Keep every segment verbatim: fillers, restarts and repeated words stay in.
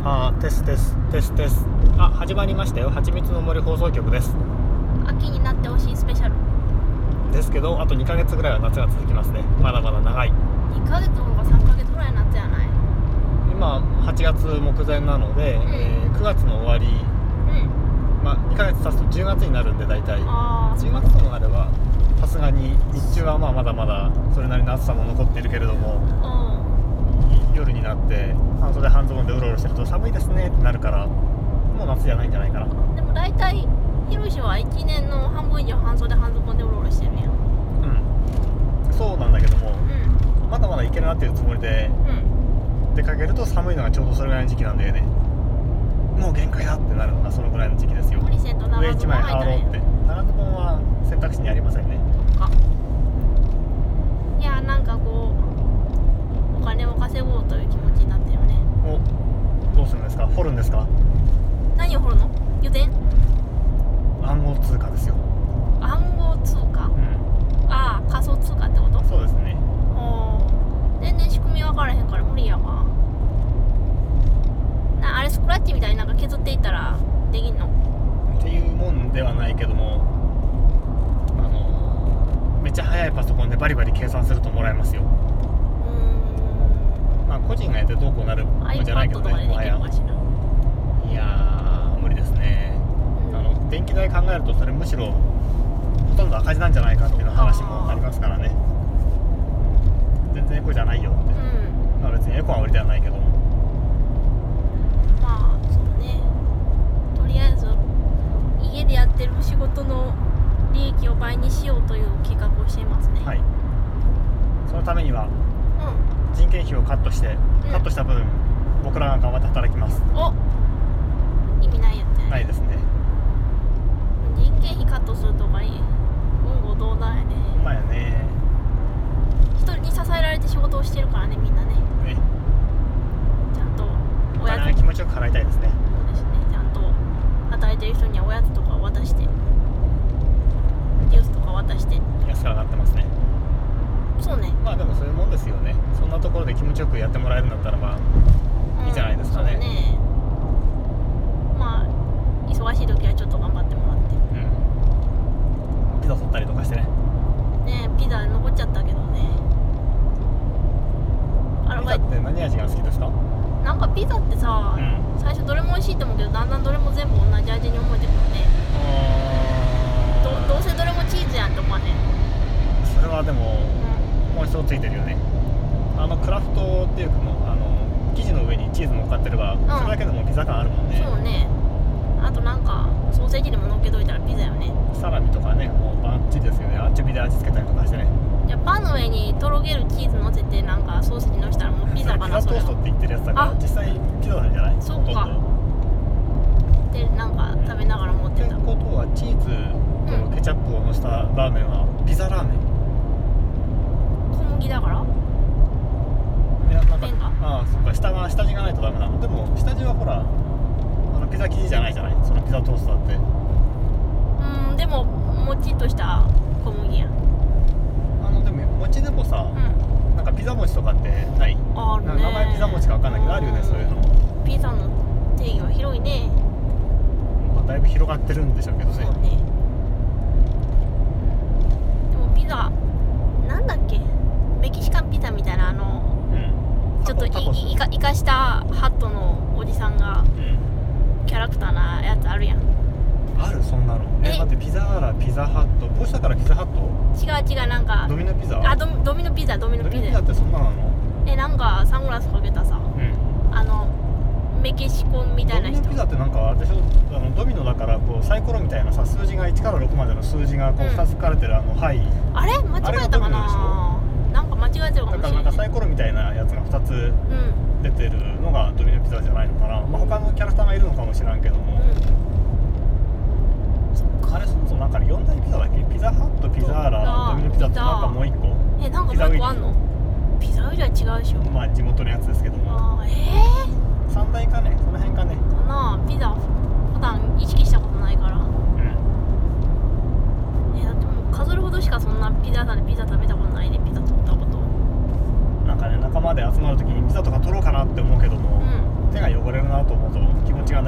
あーテステステステスあ始まりましたよ。はちみつの森放送局です。 秋になってほしいスペシャルですけどあとにかげつぐらいは夏が続きますね。まだまだ長い。 にかげつとかさんかげつぐらい夏やない。 今はちがつ目前なので、 うんえー、くがつの終わり、 うんまあ、にかげつ経つとじゅうがつになるんで大体あじゅうがつともなればさすがに日中はまあまだまだそれなりの暑さも残っているけれども、 あ夜になって半袖半ズボンでうろうろしてると寒いですねってなるからもう夏じゃないんじゃないかな。 うんでも大体ひろしはいちねんの半分以上半袖半ズボンでうろうろしてるやん。 うんそうなんだけども、 うんまだまだいけるなっていうつもりでうん出かけると寒いのがちょうどそれぐらいの時期なんだよね。もう限界だってなるのがそのぐらいの時期ですよ。 無理せんと長上一ズボン枚羽織ろうっ履いたらええて。長ズボンは選択肢にありませんね。 かいやなんかこうお金を稼ごうという気持ちになってるよね。 おどうするんですか。掘るんですか。 何を掘るの？油田？ 暗号通貨ですよ。 暗号通貨？ うんああ仮想通貨ってこと？ そうですね。 おー全然仕組み分からへんから無理やわ。なあれスクラッチみたいになんか削っていったらできんの？ っていうもんではないけども、あのめっちゃ速いパソコンでバリバリ計算するともらえますよ。 うーんまあ個人がやってどうこうなるもんじゃないけ iPad どとかででね。もはやきるのかしら。 いやー無理ですね。 うんあの電気代考えるとそれむしろほとんど赤字なんじゃないかっていうの話もありますからね。全然エコじゃないよって、 うんまあ、別にエコは売りではないけども、 まあそうね。とりあえず家でやってる仕事の利益を倍にしようという計画をしていますね。 はい、そのためにはう人件費をカットして、カットした分僕らが頑張って働きます。 ん。お意味ないやつやね。 ないですね。 人件費カットするとかいい言語道断やね。 ほんまやね。 一人に支えられて仕事をしてるからねみんなね。 ね、 ちゃんとおおやつ金は気持ちよく払いたいですね。 そうですね。ちゃんと働いてる人にはおやつとかを渡してジュースとか渡して。 安く上がってますね。 そうね。 まあでもそういうもんですよね。そんなところで気持ちよくやってもらえるんだったらまあいいじゃないですかね。 うん、そうね。まあ忙しい時はちょっと頑張ってもらってうんピザ取ったりとかしてね。 ね。ピザ残っちゃったけどね。アルバイトピザって何味が好きですか。 なんかピザってさ、 うん最初どれも美味しいと思うけどだんだんどれも全部同じ味に思えてくるね。どどうせどれもチーズやんと思わね。 それはでもうもう一つついてるよね。あのクラフトっていうかもあの生地の上にチーズ乗っかってれば、 んそれだけでもピザ感あるもんね。 そうね。あとなんかソーセージでも乗っけといたらピザよね。 サラミとかねもうバッチリですよね。アンチョビで味付けたりとかしてね。 じゃあパンの上にとろけるチーズ乗せてなんかソーセージ乗せたらもうピザかな。 それピザトーストって言ってるやつだからあ実際ピザなんじゃない。 そうかほとんどでなんか食べながら持ってた。 ってことはチーズとケチャップをのせたラーメンはピザラーメン。 小麦だからいやなんか麺がああそうか下が下地がないとダメなの。でも下地はほらあのピザ生地じゃないじゃない。そのピザトーストだって。 うんでももちっとした小麦やん。 あのでも餅でもさ、 うんなんかピザ餅とかってない。 あるね。 名前ピザ餅か分かんないけどあるよねそういうの。 ピザの定義は広いね。 まあ、だいぶ広がってるんでしょうけどね。 そうね。でもピザなんだっけメキシカンピザみたいなあのうんちょっといタコスいいかいかしたハットのおじさんがうんキャラクターなやつあるやん。 あるそんなの。ええ待ってピザーラピザハットこうしたからピザハット違う違うなんかドミノピザあドミドミノピザドミノピザドミノピザってそんななの。 えなんかサングラスかけたさうんあのメキシコみたいな人。 ドミノピザってなんかあれでしょ。あのドミノだからこうサイコロみたいなさ数字がいちからろくまでの数字がこううんふたつ書かれてるあのはい。 あれ間違えたかあれがドミノでしな。なんか間違えてるかだかもしれない。 らなんかサイコロみたいなやつがふたつうん出てるのがドミノピザじゃないのかな。まあ他のキャラクターがいるのかもしれんけども、あれそもそもなんかよん大ピザだっけ。ピザハットピザーラあドミノピザってなんかもういっこうん。えなんかもう一個あんの？ピザ売りは違うでしょ。 まあ地元のやつですけどもあーえーさん大かねその辺かね。 かなピザ普段意識したことないから。 うんえだってもう数えるほどしかそんなピザ屋さんでピザ食べたことないでピザ取ったこと。 なんかね仲間で集まるときにピザとか取ろうかなって思うけども、 うん手が汚れるなと思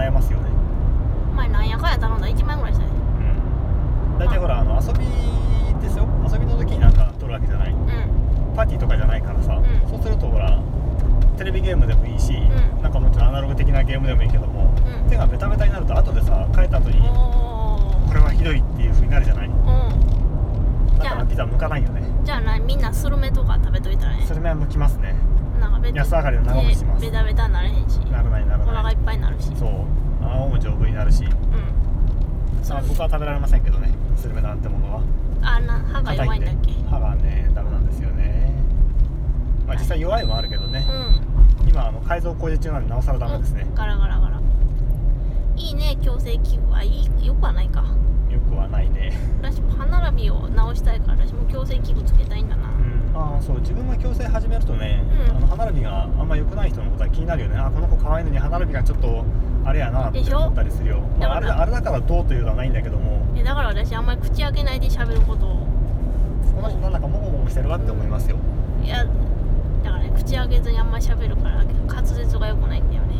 悩ますよね。 前なんやかんや頼んだらいちまん円ぐらいしたね。 うん大体ほらあの遊びですよ、遊びの時になんか撮るわけじゃない、 うんパーティーとかじゃないからさ、 んそうするとほらテレビゲームでもいいし、 うんなんかもちろんアナログ的なゲームでもいいけども、 うん手がベタベタになると後でさ帰った後におこれはひどいっていう風になるじゃない。 ーうんだからピザ向かないよね。 じゃあなみんなスルメとか食べといたらね。 スルメは向きますね。 なんかベタ安上がりの長持ちしますベタベタになれへんし、 ならないならお腹ないい。 っぱいになるし。 そう青も丈夫になるし、 うんあ僕は食べられませんけどね、スルメなんてものは。 あな歯が弱いんだっけ。 歯がねダメなんですよね。まあ実際弱いもあるけどね、 うん今あの改造工事中なんでなおさらダメですね。 ガラガラガラ。いいね矯正器具はいいよくはないか。 よくはないね。 私も歯並びを直したいから私も矯正器具つけたいんだな。 ああそう自分が矯正始めるとね、 うんあの歯並びがあんま良くない人のことは気になるよね。あこの子可愛いのに歯並びがちょっとあれやなってでしょ思ったりするよ。まあ、あれだからだあれだからどうというのはないんだけども、 えだから私あんまり口開けないで喋ることをこの人なんだかモゴモゴしてるわって思いますよ。 いやだからね口開けずにあんまり喋るから滑舌が良くないんだよね。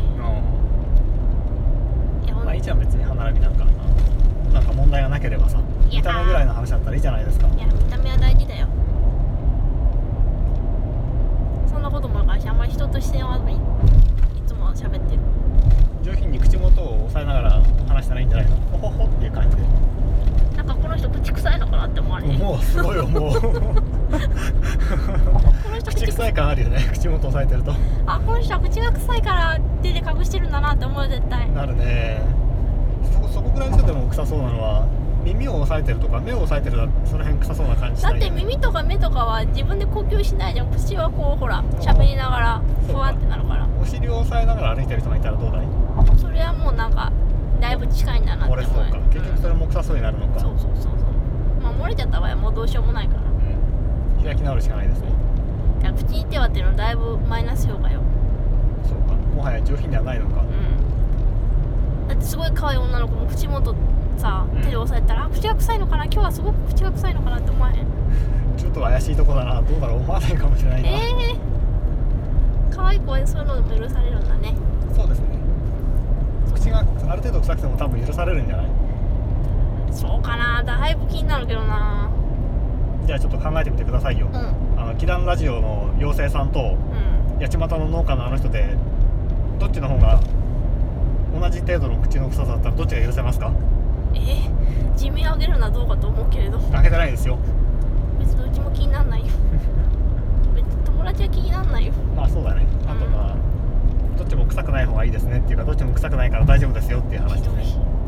いやほんまあいいじゃん別に歯並びなんかなんか問題がなければさ、 いや見た目ぐらいの話だったらいいじゃないですか。 いや見た目は大事だよ。そんなこともあるからしあんまり人と視線を合わずにいつも喋ってる。 上品に口元を押さえながら話したらいいんじゃないの。ほほほっていう感じで。 なんかこの人口臭いのかなって思われへん。 もうすごいよもうこの人口臭い感あるよね口元押さえてると。 あこの人は口が臭いから手で隠してるんだなって思うよ絶対。 なるね。そそこぐらいの人でも臭そうなのは耳を押さえてるとか目を押さえてるだその辺臭そうな感じしだってないよね。 耳とか目とかは自分で呼吸しないじゃん。口はこうほら喋りながらふわってなるからお尻を押さえながら歩いてる人がいたらどうだい。 それはもうなんかだいぶ近いんだなって思う。 漏れそうか。結局それも臭そうになるのか。 そうそうそうそう。まあ漏れちゃった場合はもうどうしようもないから。 うん開き直るしかないですね。 いや口に手はっていうのはだいぶマイナス評価よ。 そうかもはや上品ではないのか。 うんだってすごい可愛い女の子も口元さうん手で押さえたら、あ口が臭いのかな今日はすごく口が臭いのかなって思わへん。 ちょっと怪しいとこだな。どうだろう思わないかもしれないな。 ええー、可愛い子はそういうのでも許されるんだね。 そうですね。口がある程度臭くても多分許されるんじゃない。 そうかなだいぶ気になるけどな。 じゃあちょっと考えてみてくださいよ。 うんあのキランラジオの妖精さんとうん八街の農家のあの人でどっちの方が同じ程度の口の臭さだったらどっちが許せますか。 えー、地味を上げるのはどうかと思うけれど開けてないですよ。 別にどっちも気になんないよ別に友達は気になんないよ。 まあそうだね。あとまあどっちも臭くない方がいいですねっていうかどっちも臭くないから大丈夫ですよっていう話ひどいですね。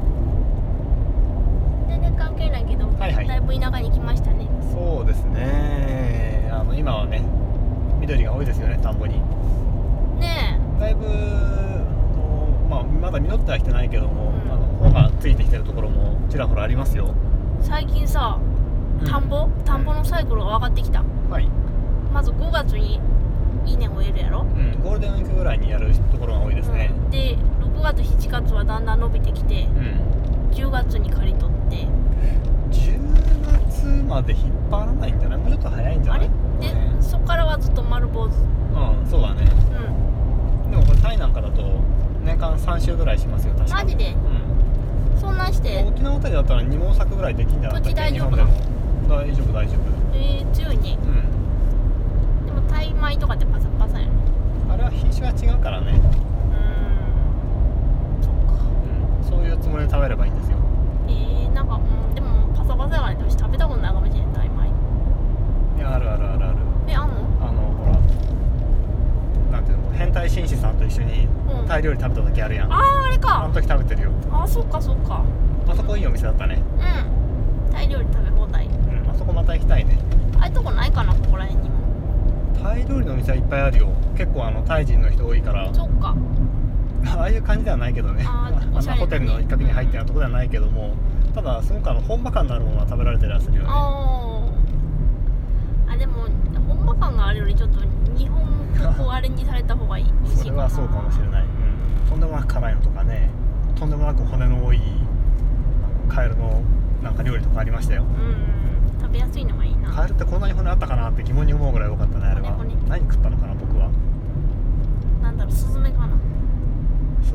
全然関係ないけど、 はいはいだいぶ田舎に来ましたね。 そうですね。あの今はね緑が多いですよね田んぼに。 ねだいぶあの、まあ、まだ実ってはきてないけども、 うんあの穂がついてきてるところもちらほらありますよ。 え最近さ田んぼ、田んぼのサイクルが分かってきた。 はい、 まずごがつに稲を植えるやろ、 うん、ゴールデンウィークぐらいにやるところが多いですね。 うんでろくがつしちがつはだんだん伸びてきてうん、 じゅうがつに刈り取ってじゅうがつまで引っ張らないんじゃない。もうちょっと早いんじゃあれない。 で、 ね、 そっからはずっと丸坊主。 うんそうだね。 うんでもこれタイなんかだと年間さん週ぐらいしますよ確か。 マジでうんそんなんして沖縄あたりだったらに毛作ぐらいできんじゃないか土地大丈夫日本でも大丈夫大丈夫。 えー、強いね。 うんでもタイ米とかってパサパサやね。 あれは品種が違うからね、 うーんそっか。 うん、そういうつもりで食べればいいんですよ。 えー、なんか、うん、でもパサパサやからね私食べたことないかもしれないタイ米。 いやあるあるあるある。 えあんの？ あのほらなんていうの変態紳士さんと一緒にうんタイ料理食べた時あるやん、 あーあれあかの。時食べてるよ。 あそっかそっか。 あそこいいお店だったね。 うんタイ料理食べ放題。 うんあそこまた行きたいね。 ああいうとこないかなここら辺にも。 タイ料理のお店はいっぱいあるよ。結構あのタイ人の人多いからそっか。 ああいう感じではないけどね。 あーあんなホテルの一角に入ってるようなところではないけども、ただすごくあの本場感のあるものは食べられてるやつするよね。 あーあでも本場感があるよりちょっと日本っぽくアレンジされた方がいい。美味しいかな。 それはそうかもしれない、うん、とんでもなく辛いのとかね、とんでもなく骨の多いあのカエルのなんか料理とかありましたよ。 うん食べやすいのがいいな。 カエルってこんなに骨あったかなって疑問に思うぐらい多かったねあれは。 骨骨何食ったのかな僕は。 なんだろうスズメかな。 スズ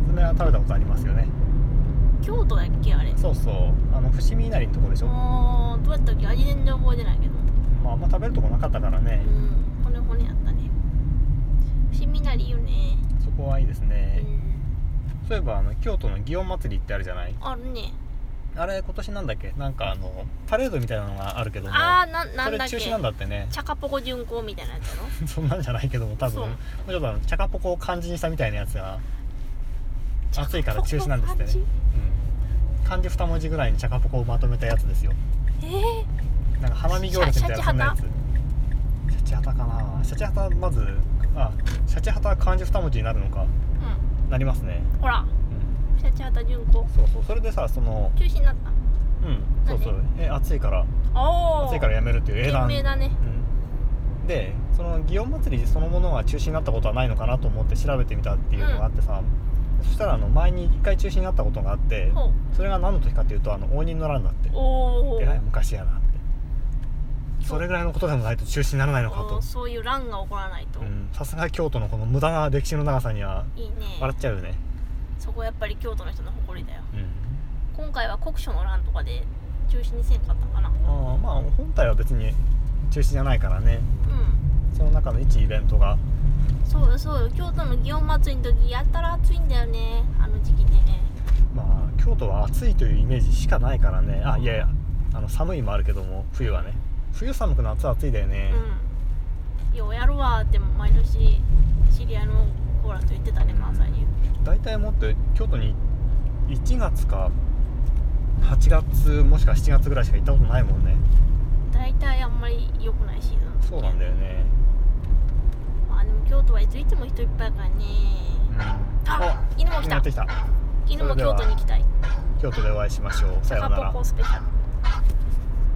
れは食べたことありますよね。 京都だっけあれ。 そうそう、あの伏見稲荷のとこでしょ。 あーどうやったっけ、味全然覚えてないけど。 まああんま食べるとこなかったからね、 うん骨骨やったね。伏見稲荷いいよね。 そこはいいですうね。 んそういえばあの京都の祇園祭りってあるじゃない。 あるね。 あれ今年なんだっけ、なんかあのパレードみたいなのがあるけども、 あーななんだっけ、 それ中止なんだってね。 チャカポコ巡行みたいなやつやろ。 そんなんじゃないけども、多分そうもうちょっとあのチャカポコを漢字にしたみたいなやつが暑いから中止なんですってね。うん、漢字に文字ぐらいにチャカポコをまとめたやつですよ。 えー、 なんか花見行列みたいなそんなやつ。シャチハタかな。シャチハタまずあシャチハタは漢字に文字になるのか。 うなりますね。 んほらうん、 シャチハタ巡行そうそう、それでさ、その中止になった。 うんそうそう、え暑いからおお暑いからやめるっていう英断。 賢明だね。 うん、でその祇園祭りそのものが中止になったことはないのかなと思って調べてみたっていうのがあってさ、そしたらあの前にいっかい中止になったことがあって、 ほうそれが何の時かっていうとあの応仁の乱だって。 おおえらい昔やなって。それぐらいのことでもないと中止にならないのかと。 そういう乱が起こらないと、 うんさすが京都のこの無駄な歴史の長さにはいいね。 笑っちゃうよね。 そこやっぱり京都の人の誇りだよ。 うん、 今回は国書の乱とかで中止にせんかったかな。 ああまあ本体は別に中止じゃないからね。 うんその中の一イベントが。 そうよそうよ、京都の祇園祭りの時やったら暑いんだよね、あの時期ね。 まあ京都は暑いというイメージしかないからね。あいやいやあの寒いもあるけども、冬はね、冬寒く夏暑いだよね。 うんようやるわーって毎年知り合いの子らと言ってたね、関西に。 大体もって京都にいちがつかはちがつもしくはしちがつぐらいしか行ったことないもんね。 大体あんまり良くないシーズン。 そうなんだよね。 まあでも京都はいつ行っても人いっぱいやからね。 うん、 あ犬も来たやってきた。 犬も京都に行きたい。 京都でお会いしましょう。さチャカポようなら。 コスペシャル。